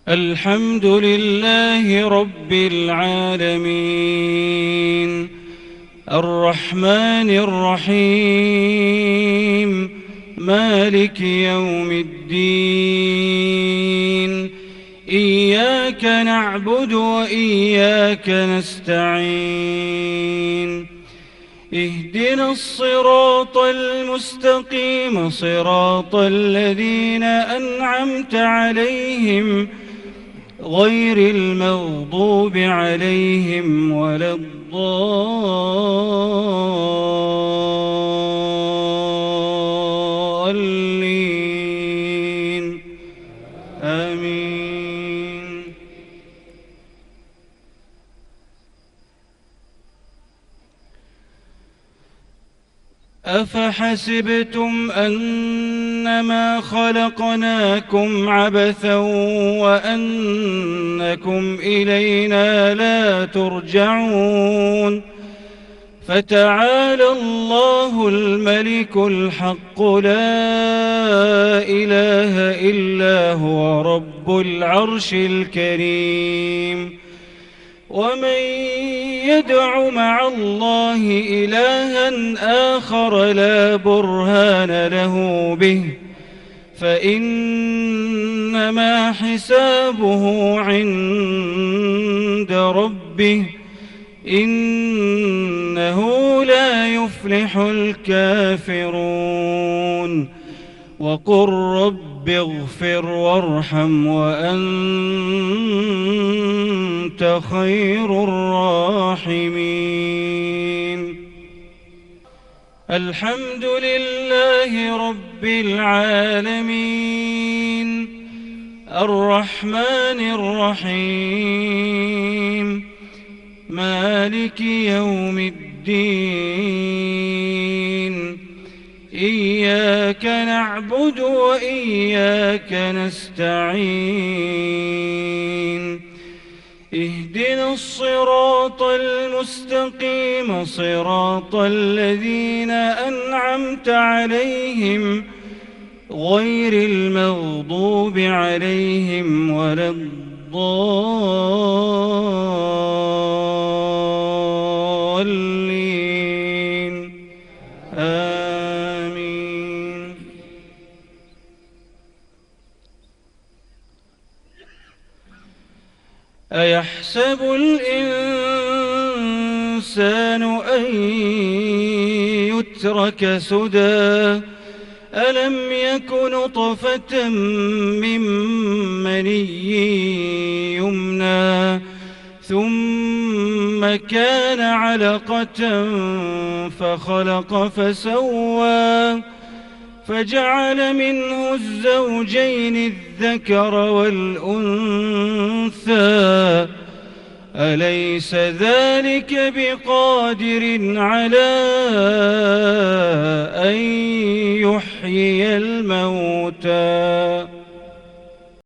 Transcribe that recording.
الحمد لله رب العالمين، الرحمن الرحيم، مالك يوم الدين. إياك نعبد وإياك نستعين. اهدنا الصراط المستقيم، صراط الذين أنعمت عليهم غير المغضوب عليهم ولا الضالين. آمين. أفحسبتم أنما خلقناكم عبثا وأنكم إلينا لا ترجعون؟ فتعالى الله الملك الحق، لا إله إلا هو رب العرش الكريم. ومن يدع مع الله إلها آخر لا برهان له به فإنما حسابه عند ربه، إنه لا يفلح الكافرون. وقل رب اغفر وارحم وأنت خير الراحمين. الحمد لله رب العالمين، الرحمن الرحيم، مالك يوم الدين. إياك نعبد وإياك نستعين. اهدنا الصراط المستقيم، صراط الذين أنعمت عليهم غير المغضوب عليهم ولا الضالين. آمين. أيحسب الإنسان أن يترك سدى؟ ألم يك نطفة من مني يمنى ثم كان علقة فخلق فسوى فجعل منه الزوجين الذكر والأنثى. أليس ذلك بقادر على أن يحيي الموتى؟